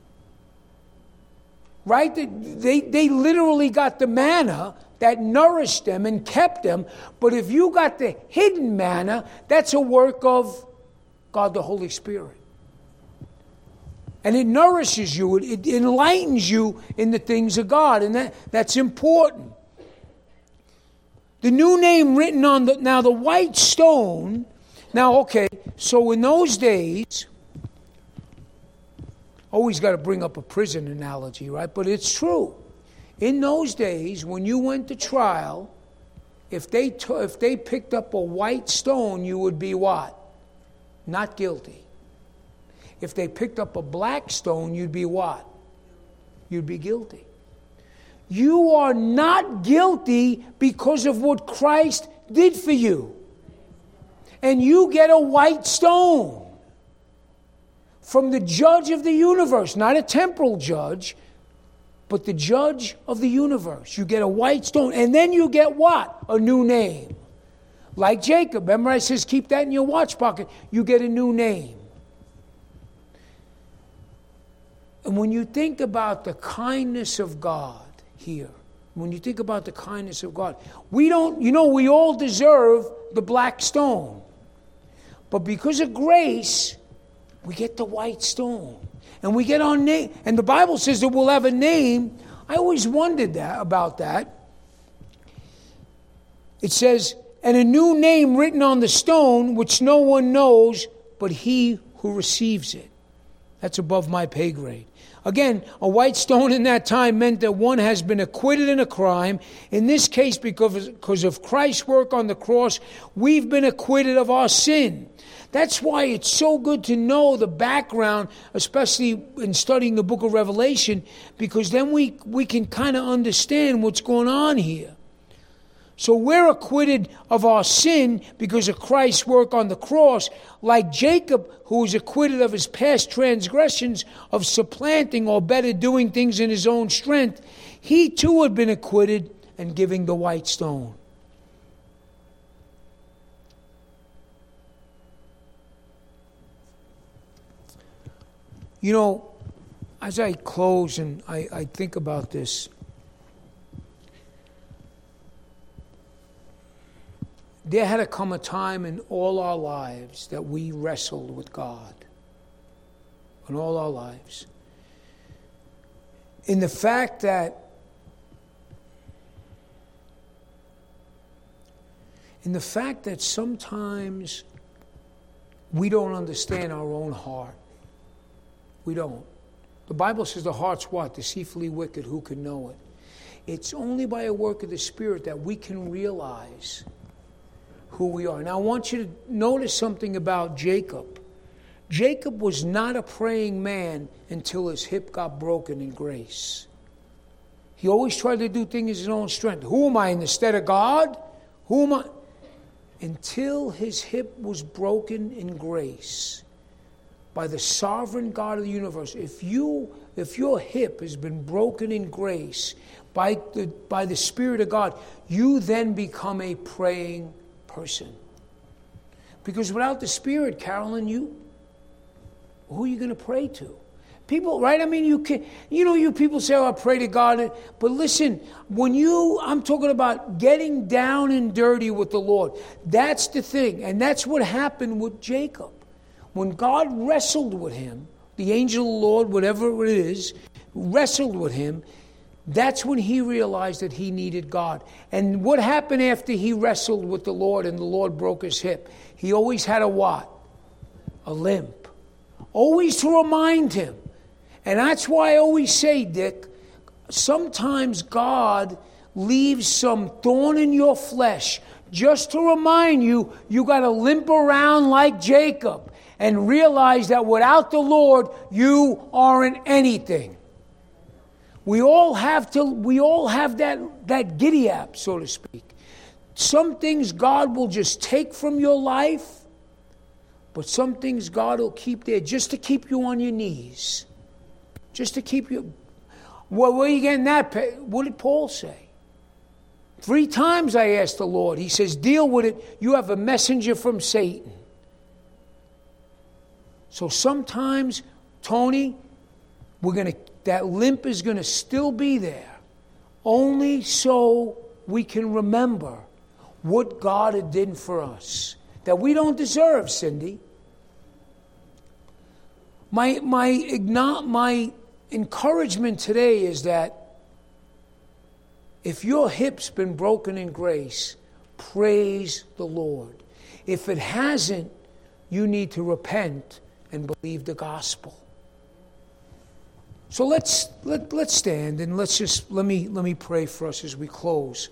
Right? They, they literally got the manna that nourished them and kept them. But if you got the hidden manna, that's a work of God the Holy Spirit. And it nourishes you. It, it enlightens you in the things of God. And that, that's important. The new name written on the, now the white stone, now okay, so in those days, always got to bring up a prison analogy, right? But it's true. In those days, when you went to trial, if they t- if they picked up a white stone, you would be what? Not guilty. If they picked up a black stone, you'd be what? You'd be guilty. You are not guilty because of what Christ did for you. And you get a white stone from the judge of the universe, not a temporal judge, but the judge of the universe. You get a white stone, and then you get what? A new name. Like Jacob. Remember I says, keep that in your watch pocket. You get a new name. And when you think about the kindness of God here, when you think about the kindness of God, we don't, you know, we all deserve the black stone. But because of grace, we get the white stone. And we get our name. And the Bible says that we'll have a name. I always wondered that about that. It says, and a new name written on the stone, which no one knows but he who receives it. That's above my pay grade. Again, a white stone in that time meant that one has been acquitted in a crime. In this case, because, because of Christ's work on the cross, we've been acquitted of our sin. That's why it's so good to know the background, especially in studying the book of Revelation, because then we, we can kind of understand what's going on here. So we're acquitted of our sin because of Christ's work on the cross, like Jacob, who was acquitted of his past transgressions of supplanting or better doing things in his own strength. He too had been acquitted and giving the white stone. You know, as I close and I, I think about this, there had to come a time in all our lives that we wrestled with God. In all our lives. In the fact that in the fact that sometimes we don't understand our own heart. We don't. The Bible says the heart's what? Deceitfully wicked. Who can know it? It's only by a work of the Spirit that we can realize who we are. Now I want you to notice something about Jacob. Jacob was not a praying man until his hip got broken in grace. He always tried to do things in his own strength. Who am I in the stead of God? Who am I? Until his hip was broken in grace by the sovereign God of the universe. If you, if your hip has been broken in grace by the, by the Spirit of God, you then become a praying person. Because without the Spirit, Carolyn, you, who are you going to pray to? People, right? I mean, you can, you know, you people say, oh, I pray to God. But listen, when you, I'm talking about getting down and dirty with the Lord. That's the thing. And that's what happened with Jacob. When God wrestled with him, the angel of the Lord, whatever it is, wrestled with him, that's when he realized that he needed God. And what happened after he wrestled with the Lord and the Lord broke his hip? He always had a what? A limp. Always to remind him. And that's why I always say, Dick, sometimes God leaves some thorn in your flesh just to remind you, you got to limp around like Jacob and realize that without the Lord, you aren't anything. We all have to, we all have that, that giddy up, so to speak. Some things God will just take from your life, but some things God will keep there just to keep you on your knees. Just to keep you. Well, where are you getting that? What did Paul say? Three times I asked the Lord. He says, deal with it. You have a messenger from Satan. So sometimes, Tony, we're gonna that limp is going to still be there. Only so we can remember what God had done for us. That we don't deserve, Cindy. My, my, my encouragement today is that if your hip's been broken in grace, praise the Lord. If it hasn't, you need to repent and believe the gospel. So let's let, let's stand and let's just let me let me pray for us as we close.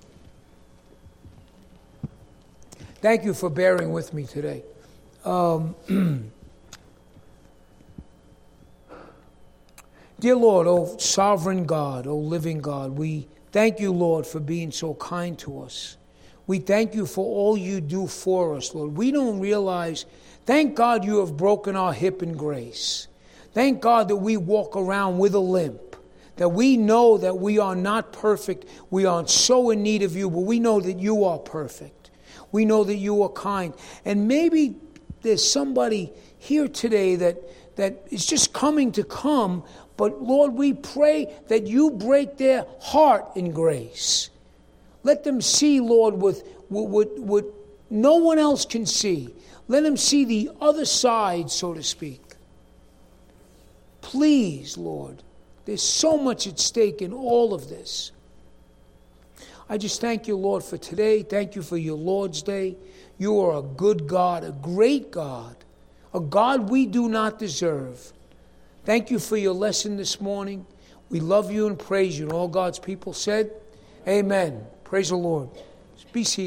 Thank you for bearing with me today. Um, Dear Lord, oh sovereign God, oh living God, we thank you, Lord, for being so kind to us. We thank you for all you do for us, Lord. We don't realize, thank God you have broken our hip in grace. Thank God that we walk around with a limp, that we know that we are not perfect. We are so in need of you, but we know that you are perfect. We know that you are kind. And maybe there's somebody here today that, that is just coming to come, but Lord, we pray that you break their heart in grace. Let them see, Lord, with what, what no one else can see. Let them see the other side, so to speak. Please, Lord, there's so much at stake in all of this. I just thank you, Lord, for today. Thank you for your Lord's Day. You are a good God, a great God, a God we do not deserve. Thank you for your lesson this morning. We love you and praise you. And all God's people said, amen. Praise the Lord. Be seated.